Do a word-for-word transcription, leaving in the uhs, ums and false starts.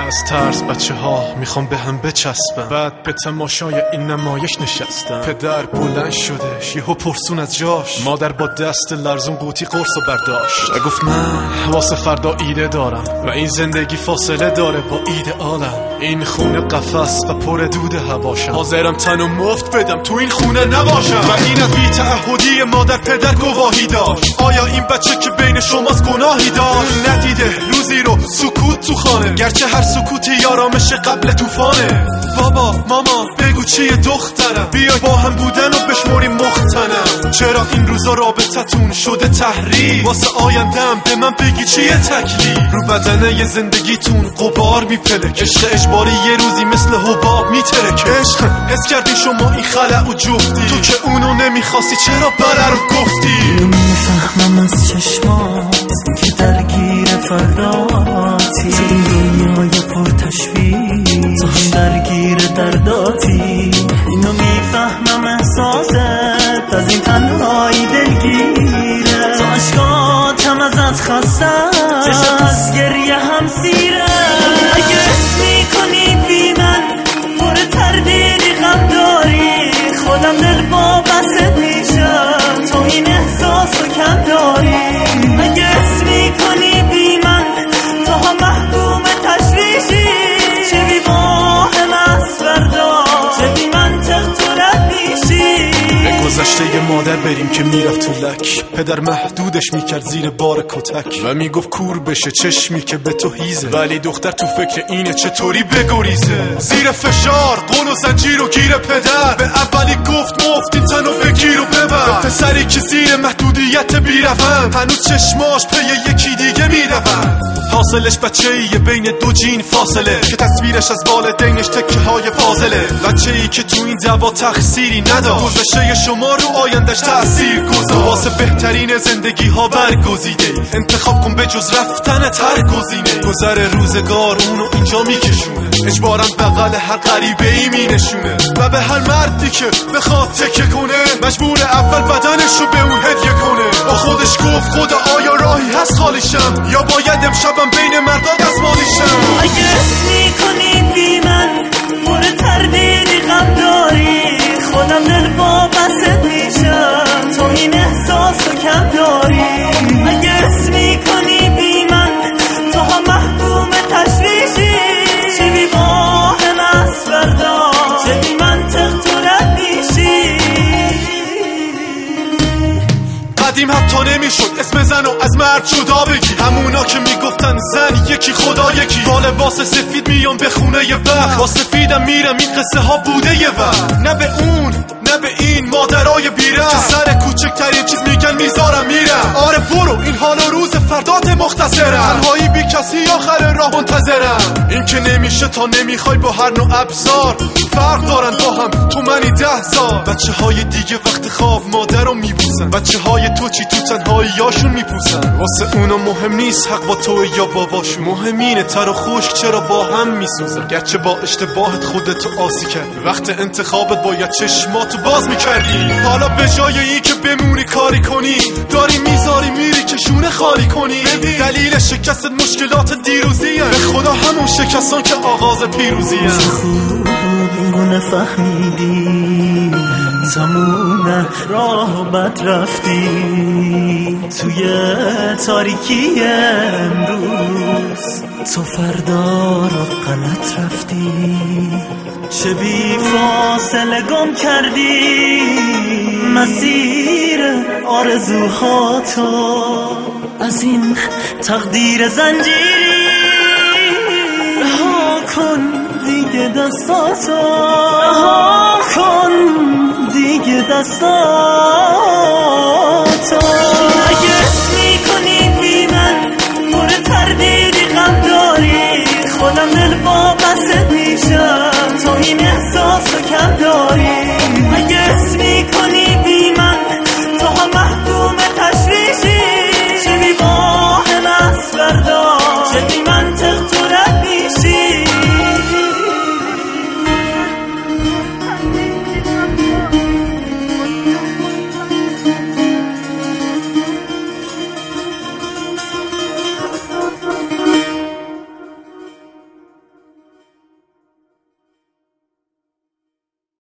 از ترس بچه ها میخوام به هم بچسبن. بعد به تماشای این نمایش نشستم. پدر بلند شدش یهو پرسون از جاش. مادر با دست لرزون قوطی قرص و برداشت و گفت من واسه فردا ایده دارم و این زندگی فاصله داره با ایده عالم. این خونه قفس و پر دود هواشم. حاضرم تنو مفت بدم تو این خونه نباشم. و این از بی تعهدی مادر پدر گواهی داشت. آیا این بچه که بین شماست گناهی داشت؟ ندیده روزی رو سکوت تو خانه، گرچه هر سکوتی آرامش قبل طوفانه. بابا ماما بگو چیه دخترم، بیای با هم بودن و بشمریم مختنم. چرا این روزا رابطتون شده تحریم؟ واسه آیندم به من بگی چیه تکلیف؟ رو بدنه ی زندگیتون غبار میپلک، عشق اجباری یه روزی مثل حباب میترکه. عشق حس کردی شما این خلع و جفتی، تو که اونو نمیخواستی چرا بله رو گفتی؟ میفهمم از چشمات که درگیر فراتی، تو این دنیای پر تشویش تو هم درگیر درداتی. اینو میفهمم احساست از این تنهایی دلگیره، تو عشقاتم ازت خستم چشم از گریه هم سیره. اگه حس میکنی بی من پر تردیدی غم داری، خودم دل با بست میشم تو این احساسو کم داری. اگه حس میکنی بی من تو هم محکوم تشویشی، چه بی واهم از فردا چه بی منطق تو رد میشی. به گذشته ی مادر بریم که میرفت تو لک، پدر محدودش میکرد زیر بار کتک و میگفت کور بشه چشمی که به تو هیزه، ولی دختر تو فکر اینه چطوری بگریزه. زیر فشار قول و زنجیر و گیر پدر، به اولی گفت مفت این تنو بگیر و ببر. پسری که زیر محدودیت بیرفن هنوز چشماش پی یکی دیگه میرفن. حاصلش بچه ایه بین دو جین فاصله، که تصویرش از والدینش تکه های پازله. بچه ای که تو این دعوا تقصیری نداشت، گذشته شما رو آیندش تأثیر گذاشت. واسه بهترین زندگی ها برگزیده، انتخاب کن به جز رفتن تر گزینه. گذر روزگار اونو اینجا میکشونه، اجبارم بغل هر غریبه ای مینشونه. و به هر مردی که بخواد تکه کنه مجبور اول بدنش رو به اون هدیه کنه. با خودش گفت خدا آیا راهی هست خالیشم، یا باید امشبم بین مردا دستمالیشم. اگه حس میکنی بی من پر تردیدی غم داری، خودم دل با بست میشم تو این احساسو کم داری. اگه حس میکنی بی من تو هم محکوم تشویشی، چه بی واهم از فردا چه بی منطق تو رد میشی. قدیم حتی نمیشد اسم زنو از مرد جدا بگی، همونا که میگفتن زن یکی خدا یکی. با لباس سفید میام به خونه ی بخت، با سفیدم میرم این قصه ها بوده یه وقت. نه به اون نه به این مادرای بیره، که سر کوچکترین چیز میگن میذارم میرم. آره برو این حال و روز فردات مختصرم، تنهایی بی کسی آخر راه منتظرم. این که نمیشه تا نمیخوای با هر نوع ابزار، فرق دارن با هم تو منی ده زار. بچه های دیگه وقت خواب مادر رو میبوسن، بچه های تو چی تو تنهاییاشون میپوسن. واسه اونا مهم نیست حق با تو یا باباشون، مهم اینه تر و خشک چرا با هم میسوزن. گرچه با اشتباهت خودتو آسی کردی، وقت انتخابت باید چشماتو باز میکردی. حالا به جای این که بمونی کاری کنی، داری میذاری میری که شونه خالی کنی. دلیل شکست مشکلات دیروزیه، به خدا همون شکستان که آغاز پیروزیه. خوب اینو نفهمیدی، تموم راه بد رفتی توی تاریکی امروز، تو فردا رو غلط رفتی. چه بی فاصله گم کردی مسیر آرزوهاتو، از این تقدیر زنجیری رها کن دیگه دستاتو، رها کن دیگه دستاتو.